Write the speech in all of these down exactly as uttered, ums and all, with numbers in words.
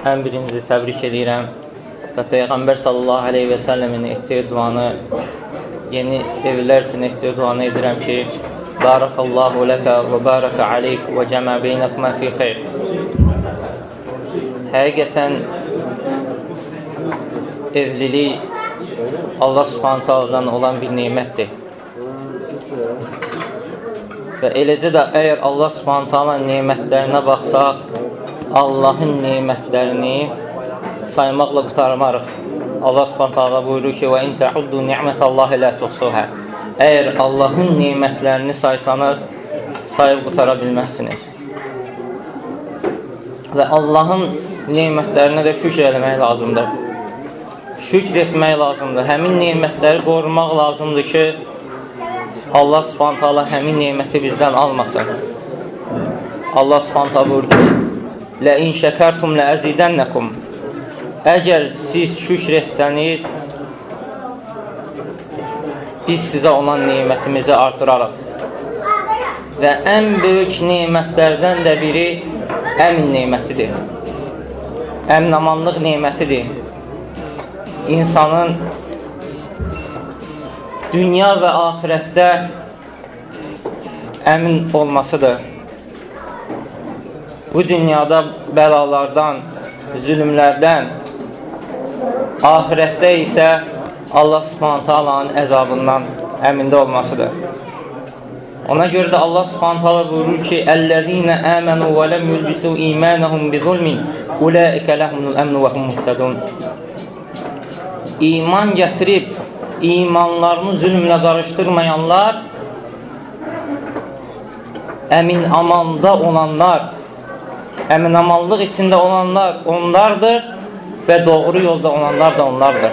ən birinci təbrik edirəm və Peyğəmbər sallallahu aleyhi və səlləmin etdiyi duanı, yeni evlər üçün etdiyi duanı edirəm ki, Barakallahu ləkə və barəkə aleyk və cəmə beynəkumə fi xeyr. Həqiqətən evlilik Allah Subhanahu taala'dan olan bir nemətdir. Və eləcə də əgər Allah Subhanahu taala'nın nemətlərinə baxsaq, Allahın nemətlərini saymaqla qutarmarıq. Allah Subhanahu taala buyurur ki: "Və in ta'uddu ni'metallahi la tuhsuha." Əgər Allahın nemətlərini saysanız, sayıb qutara bilməzsiniz. Və Allahın nemətlərinə də şükr etmək lazımdır. Şükr etmək lazımdır. Həmin nemətləri qorumaq lazımdır ki, Allah Subhanahu taala həmin neməti bizdən almasın. Allah Subhanahu taala buyurur ki: "La in şəkertum la azidannakum." Əgər siz şükr etsəniz, biz sizə olan nemətimizi artırarıq. Və ən böyük nemətlərdən də biri əmin nemətidir. Əminamanlıq nemətidir. İnsanın dünya və axirətdə əmin olmasıdır. Bu dünyada bəlalardan, zülmlərdən, axirətdə isə Allah Subhanahu taala'nın əzabından əmində olmasıdır. Ona görə də Allah Subhanahu taala buyurur ki: "Ellezine amenu ve lem yulbisu imanahum bizulmin, ulaika lahumul emnu ve hum muhtedun." İman gətirib imanlarını zülmlə qarışdırmayanlar, əmin-amanda olanlar, əmin-amanlıq içində olanlar onlardır və doğru yolda olanlar da onlardır.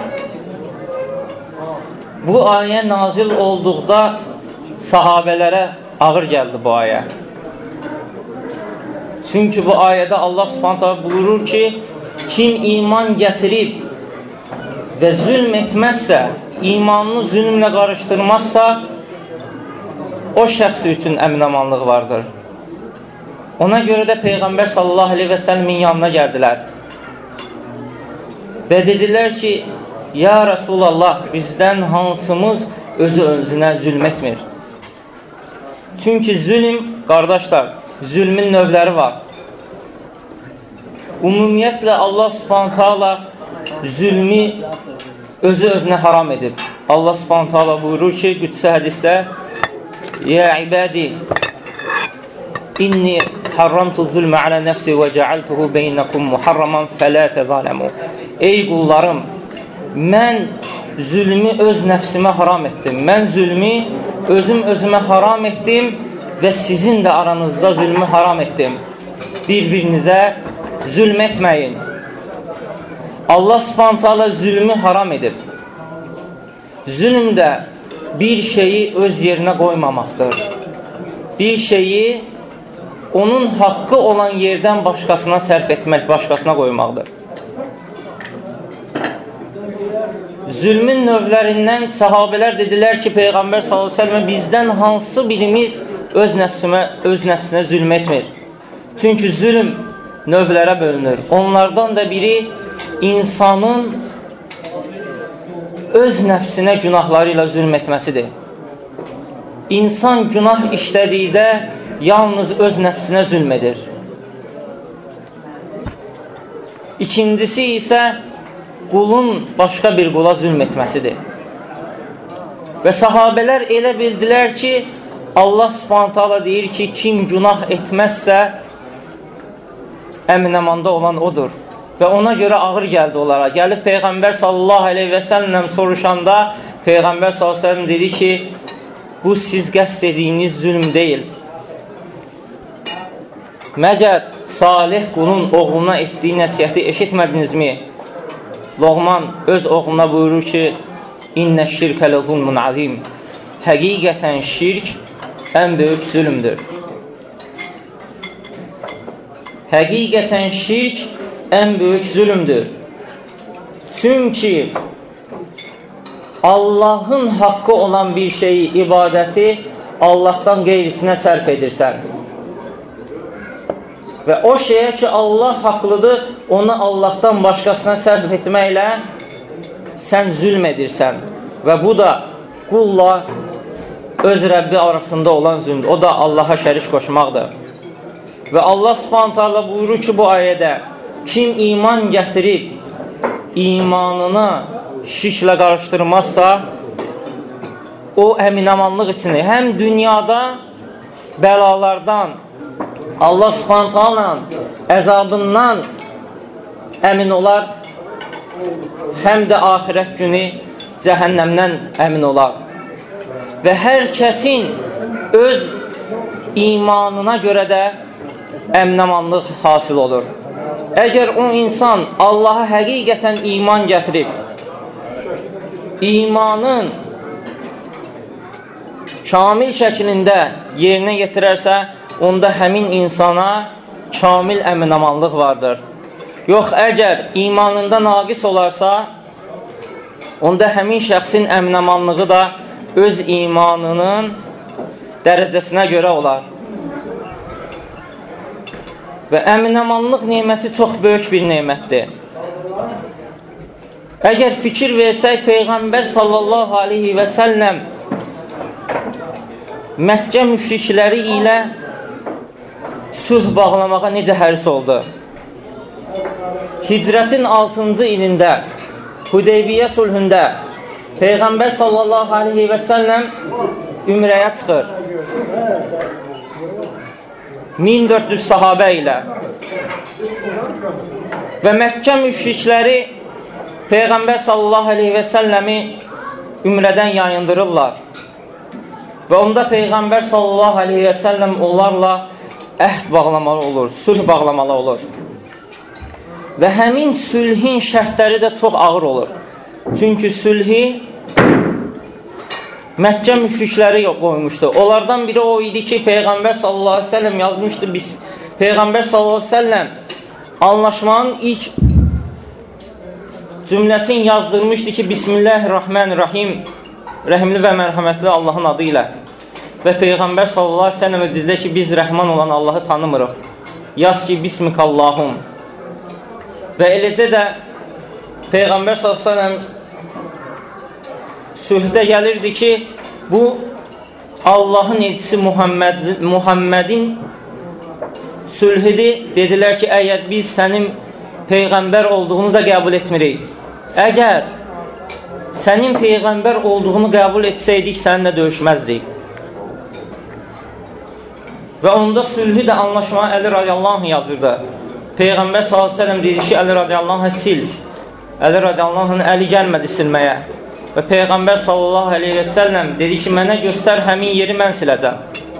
Bu ayə nazil olduqda sahabələrə ağır gəldi bu ayə. Çünki bu ayədə Allah Subhanahu taala buyurur ki, kim iman gətirib və zülm etməzsə, imanını zülmlə qarışdırmazsa, o şəxsi üçün əminamanlıq vardır. Ona görə də Peyğəmbər sallallahu aleyhi və səlləmin yanına gəldilər və dedilər ki, ya Rasulallah, bizdən hansımız özü özünə zülm etmir? Çünki zülm, qardaşlar, zülmün növləri var. Ümumiyyətlə Allah Subhanahu taala zülmü özü özünə haram edib. Allah Subhanahu taala buyurur ki, qüdsi hədisdə: "Ya ibadi, inni harramtu zulmə alə nəfsi və cəaltuhu beynakum muharraman fələ təzalemu." Ey qullarım, mən zülmü öz nəfsimə haram etdim. Mən zülmü özüm özümə haram etdim və sizin də aranızda zülmü haram etdim. Bir-birinizə zülm etməyin. Allah Subhanahu taala zülmü haram edib. Zülm də bir şeyi öz yerinə qoymamaqdır. Bir şeyi onun haqqı olan yerdən başqasına sərf etmək, başqasına qoymaqdır. Zülmün növlərindən sahabələr dedilər ki, Peyğəmbər sallallahu əleyhi və səlləm bizdən hansı birimiz öz nəfsimə, öz nəfsinə zülm etmir? Çünki zülm növlərə bölünür. Onlardan da biri insanın öz nəfsinə günahları ilə zülm etməsidir. İnsan günah işlədikdə yalnız öz nəfsinə zülm edir. İkincisi isə qulun başqa bir qula zülm etməsidir. Və sahabələr elə bildilər ki, Allah Subhanahu taala deyir ki, kim günah etməzsə, əmin-amanda olan odur. Və ona görə ağır gəldi onlara. Gəlib Peyğəmbər sallallahu aleyhi və səlləm soruşanda, Peyğəmbər sallallahu aleyhi və səlləm dedi ki, bu siz qəsd ediyiniz zülm deyil. Məgər salih qulun oğluna etdiyi nəsiyyəti eşitmədinizmi? Loğman öz oğluna buyurur ki, İnnə şirkə ləzulmun azim. Həqiqətən şirk ən böyük zülmdür. Həqiqətən şirk ən böyük zülmdür. Çünki Allahın haqqı olan bir şeyi, ibadəti Allahdan qeyrisinə sərf edirsən. Və o şeyə ki, Allah haqlıdır, onu Allahdan başqasına sərf etməklə sən zülm edirsən. Və bu da qulla öz Rəbbi arasında olan zülmdür. O da Allaha şərik qoşmaqdır. Və Allah Subhanahu taala buyurur ki, bu ayədə kim iman gətirib, imanını şirklə qarışdırmazsa, o əminamanlıq içində, həm dünyada bəlalardan, Allah Subhanahu taalanın əzabından əmin olar, həm də axirət günü cəhənnəmdən əmin olar. Və hər kəsin öz imanına görə də əminamanlıq hasil olur. Əgər o insan Allaha həqiqətən iman gətirib, imanın kamil şəklində yerinə yetirərsə, onda həmin insana kamil əminamanlıq vardır. Yox, əgər imanında naqis olarsa, onda həmin şəxsin əminamanlığı da öz imanının dərəcəsinə görə olar. Və əminamanlıq neməti çox böyük bir nemətdir. Əgər fikir versək, Peyğəmbər sallallahu aleyhi və səlləm Məkkə müşrikləri ilə sülh bağlamağa necə həris oldu? Hicrətin altıncı ilində Hudeybiyyə sülhündə Peyğəmbər sallallahu aleyhi və səlləm ümrəyə çıxır. min dörd yüz sahabə ilə. Və Məkkə müşrikləri Peyğəmbər sallallahu aleyhi və səlləmi ümrədən yayındırırlar. Və onda Peyğəmbər sallallahu aleyhi və səlləm onlarla əhd bağlamalı olur, sülh bağlamalı olur. Və həmin sülhin şərtləri də çox ağır olur. Çünki sülhi Məkkə müşrikləri qoymuşdu. Onlardan biri o idi ki, Peyğəmbər sallallahu aleyhi və səlləm yazmışdı. Biz, Peyğəmbər sallallahu aleyhi və səlləm anlaşmanın ilk cümləsini yazdırmışdı ki, Bismillahirrahmanirrahim, rəhimli və mərhəmətli Allahın adı ilə. Və Peyğəmbər sallallahu aleyhi və səlləm deyildi ki, biz rəhman olan Allahı tanımırıq. Yaz ki, Bismikallahum. Və eləcə də Peyğəmbər sallallahu aleyhi və səlləm sülhdə gəlirdi ki, bu Allahın elçisi Muhammed, Muhammedin sülhüdür. Dedilər ki, əgər biz sənin Peyğəmbər olduğunu da qəbul etmirik. Əgər sənin Peyğəmbər olduğunu qəbul etsəydik, səninlə döyüşməzdik. Və onda sülhü də anlaşmağa Əli radiyallahu anh yazırdı. Peyğəmbər sallallahu aleyhi ve sellem dedi ki, Əli radiyallahu anh sil. Əli radiyallahu anh əli gəlmədi silməyə. Və Peyğəmbər sallallahu aleyhi və səlləm dedi ki, mənə göstər, həmin yeri mən siləcəm.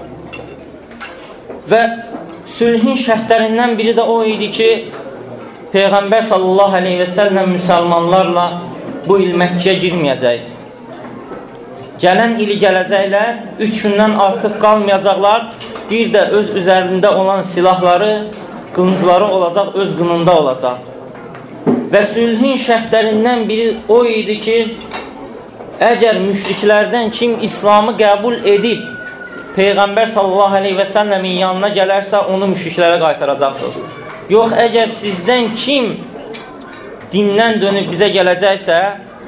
Və sülhin şərtlərindən biri də o idi ki, Peyğəmbər sallallahu aleyhi və səlləm müsəlmanlarla bu il Məkkəyə girməyəcək. Gələn ili gələcəklər, üç gündən artıq qalmayacaqlar, bir də öz üzərində olan silahları, qılıncları olacaq, öz qınında olacaq. Və sülhin şərtlərindən biri o idi ki, əgər müşriklərdən kim İslamı qəbul edib, Peyğəmbər sallallahu aleyhi və səlləmin yanına gələrsə, onu müşriklərə qaytaracaqsınız. Yox, əgər sizdən kim dindən dönüb bizə gələcəksə,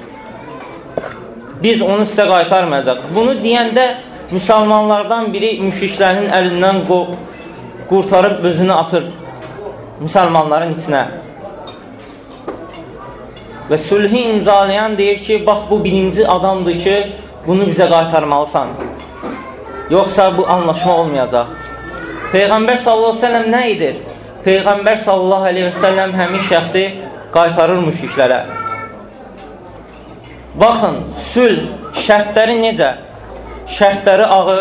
biz onu sizə qaytarmayacaq. Bunu deyəndə müsəlmanlardan biri müşriklərin əlindən qurtarıb özünü atır müsəlmanların içinə. Və sülhü imzalayan deyir ki, bax bu birinci adamdır ki, bunu bizə qaytarmalısan. Yoxsa bu anlaşma olmayacaq. Peyğəmbər sallallahu aleyhi və səlləm nə edir? Peyğəmbər sallallahu aleyhi və səlləm həmin şəxsi qaytarır müşriklərə. Baxın, sülh şərtləri necə? Şərtləri ağır.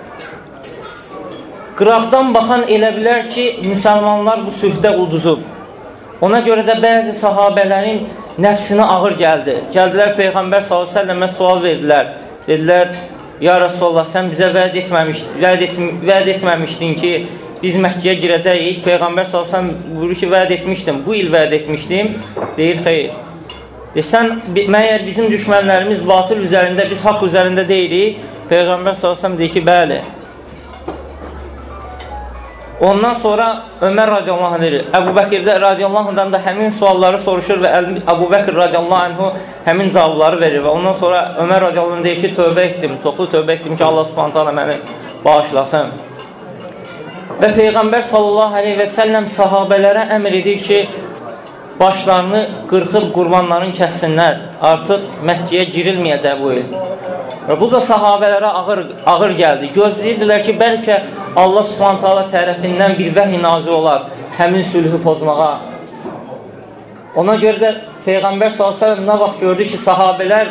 Qıraqdan baxan elə bilər ki, müsəlmanlar bu sülhdə uduzub. Ona görə də bəzi sahabələrin nəfsinə ağır gəldi. Gəldilər Peyğəmbər sallallahu əleyhi və səlləmə sual verdilər. Dedilər, ya Rasulullah, sən bizə vəd etməmişdin, vəd, et, vəd etməmişdin ki, biz Məkkəyə girəcəyik. Peyğəmbər sallallahu əleyhi və səlləm buyurur ki, vəd etmişdim, bu il vəd etmişdim. Deyir, xeyr. Desən, məyər bizim düşmənlərimiz batıl üzərində, biz haqq üzərində deyilik. Peyğəmbər sallallahu əleyhi və səlləm deyir ki, bəli. Ondan sonra Ömər radiyallahu anh deyir, Əbu Bəkirdə radiyallahu anhdan da həmin sualları soruşur və Əbu Bəkir radiyallahu anhu həmin cavabları verir və ondan sonra Ömər radiyallahu anh deyir ki, tövbə etdim, çoxlu tövbə etdim ki, Allah subhanət hala məni bağışlasın. Və Peyğəmbər sallallahu aleyhi və səlləm sahabələrə əmr edir ki, başlarını qırxıb qurbanların kəssinlər, artıq Məkkəyə girilməyəcək bu il. Və bu da sahabələrə ağır, ağır gəldi. Gözləyirdilər ki, bəlkə Allah subhanət hala tərəfindən bir vəhiy nazil olar həmin sülhü pozmağa. Ona görə də Peyğəmbər sallallahu aleyhi və səlləm nə vaxt gördü ki, sahabələr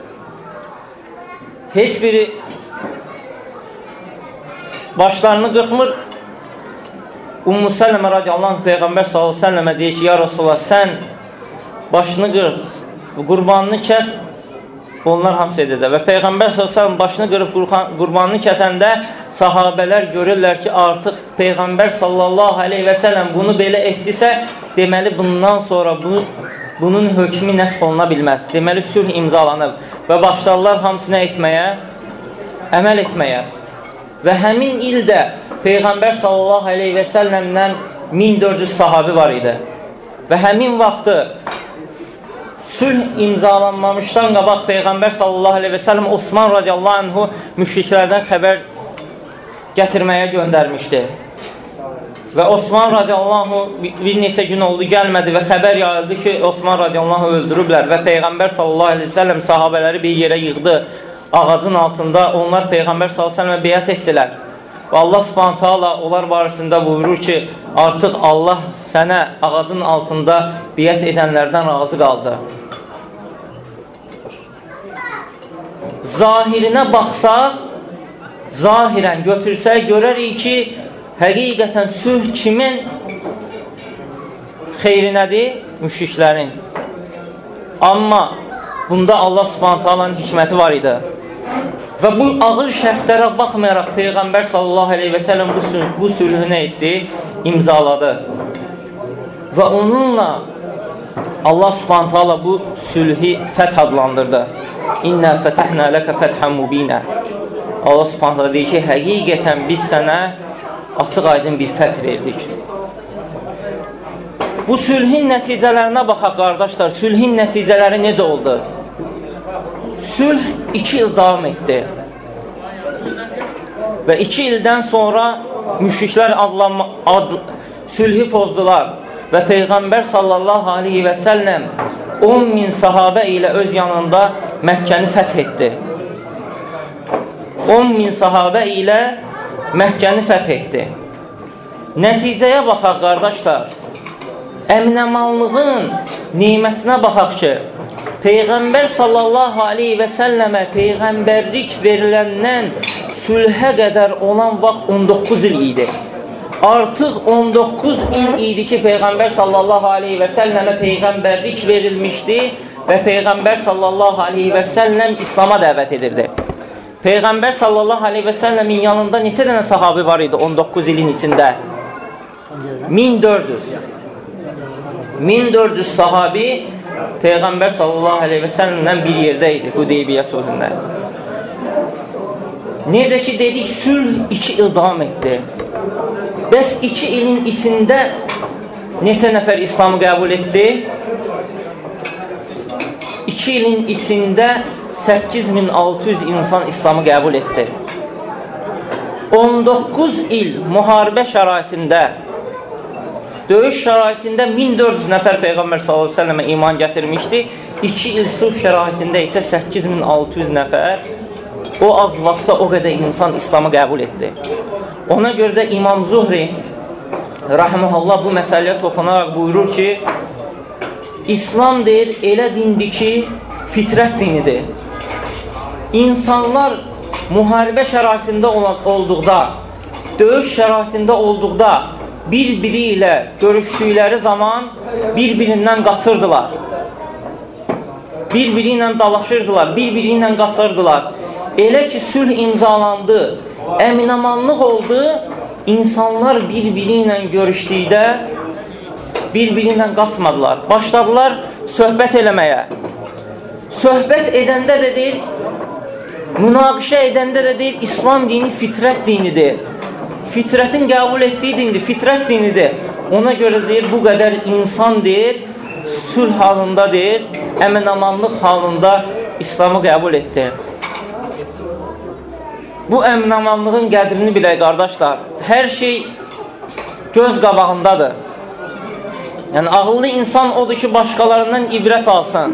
heç biri başlarını qırxmır, Ümmü Sələmə radiyallahu anh Peyğəmbər sallallahu aleyhi və səlləmə deyir ki, ya Rasulullah, sən başını qırx, qurbanını kəs, onlar hamısı edəcək. Və Peyğəmbər sallallahu aleyhi və səlləm başını qırıb qurbanını kəsəndə sahabələr görürlər ki, artıq Peyğəmbər sallallahu aleyhi və səlləm bunu belə etdisə, deməli bundan sonra bu, bunun hökmü nəsx oluna bilməz. Deməli sülh imzalanıb və başlarlar hamısına etməyə, əməl etməyə. Və həmin ildə Peyğəmbər sallallahu aleyhi və səlləmdən min dörd yüz sahabi var idi. Və həmin vaxtı sülh imzalanmamışdan qabaq Peyğəmbər sallallahu aleyhi və səlləm Osman radiyallahu anhu müşriklərdən xəbər gətirməyə göndərmişdi. Və Osman radiyallahu anhu bir neçə gün oldu, gəlmədi və xəbər yayıldı ki, Osman radiyallahu anhu öldürüblər və Peyğəmbər sallallahu aleyhi və səlləm sahabələri bir yerə yığdı ağacın altında. Onlar Peyğəmbər sallallahu aleyhi və səlləmə beyət etdilər. Və Allah subhanət hala onlar barəsində buyurur ki, artıq Allah sənə ağacın altında beyət edənlərdən razı qaldı. Zahirinə baxsaq, zahirən götürsək, görərik ki, həqiqətən sülh kimin xeyrinədir? Müşriklərin. Amma bunda Allah subhanət halanın hikməti var idi. Və bu ağır şərtlərə baxmayaraq Peyğəmbər sallallahu aleyhi və səlləm bu, bu sülhü nə etdi? İmzaladı. Və onunla Allah subhanət hala bu sülhü fəth adlandırdı. İnnə fətəhnə ləkə fəthən mubinə. Allah subhanət hala deyir ki, həqiqətən biz sənə açıq aydın bir fəth verdik. Bu sülhün nəticələrinə baxaq qardaşlar, sülhün nəticələri necə oldu? Sülh iki il davam etdi. Və iki ildən sonra müşriklər adlanma, ad, sülhü pozdular. Və Peyğəmbər sallallahu aleyhi və səlləm on min sahabə ilə öz yanında Məkkəni fəth etdi. on min sahabə ilə Məkkəni fəth etdi. Nəticəyə baxaq qardaşlar. Əminəmanlığın nimətinə baxaq ki, Peyğəmbər sallallahu aleyhi və səlləmə Peyğəmbərlik veriləndən sülhə qədər olan vaxt on doqquz il idi. Artıq on doqquz il idi ki, Peyğəmbər sallallahu aleyhi və səlləmə Peyğəmbərlik verilmişdi və Peyğəmbər sallallahu aleyhi və səlləm İslama dəvət edirdi. Peyğəmbər sallallahu aleyhi və səlləmin yanında neçə dənə sahabi var idi on doqquz ilin içində? min dörd yüz. min dörd yüz sahabi Peyğəmbər sallallahu aleyhi və səlləmdən bir yerdə idi Hudeybiyyə sülhündə. Necə ki dedik, sülh iki il davam etdi. Bəs iki ilin içində neçə nəfər İslamı qəbul etdi? iki ilin içində səkkiz min altı yüz insan İslamı qəbul etdi. on doqquz il müharibə şəraitində, döyüş şəraitində min dörd yüz nəfər Peyğəmbər sallallahu aleyhi və səlləmə iman gətirmişdi. iki il sulh şəraitində isə səkkiz min altı yüz nəfər o az vaxtda o qədər insan İslamı qəbul etdi. Ona görə də İmam Zuhri rahimehullah bu məsələyə toxunaraq buyurur ki, İslam deyir, elə dindir ki, fitrət dinidir. İnsanlar müharibə şəraitində olduqda, döyüş şəraitində olduqda bir-biri ilə görüşdükləri zaman bir-birindən qaçırdılar. Bir-biri ilə dalaşırdılar, bir-biri ilə qaçırdılar. Elə ki, sülh imzalandı, əminamanlıq oldu, insanlar bir-biri ilə görüşdükdə bir-biri ilə qaçmadılar. Başladılar söhbət eləməyə. Söhbət edəndə də deyil, münaqişə edəndə də deyil, İslam dini fitrət dinidir. fitrətin qəbul etdiyi dindir, fitrət dinidir. Ona görə deyir, bu qədər insan deyir, sülh halında deyir, əmin-amanlıq halında İslamı qəbul etdi. Bu əmin-amanlığın qədrini bilək, qardaşlar. Hər şey göz qabağındadır. Yəni, ağıllı insan odur ki, başqalarından ibrət alsın.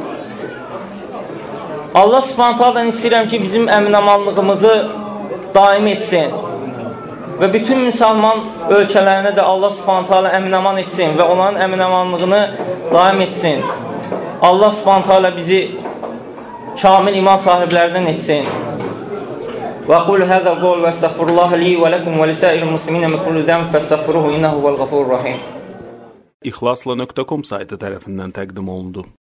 Allah Subhanahu taala'dan istəyirəm ki, bizim əmin-amanlığımızı daim etsin. Və bütün müsəlman ölkələrinə də Allah Subhanahu taala əmin-aman etsin və onların əmin-amanlığını daim etsin. Allah Subhanahu taala bizi kamil iman sahiblərindən etsin. Və qul həzə qul və estəğfirullah li və ləkum və lisəiril musliminə min kulli zəm fəstəğfiruhu innəhu vəl-ğafurur rahim. İxlasla nöqtə com saytı tərəfindən təqdim olundu.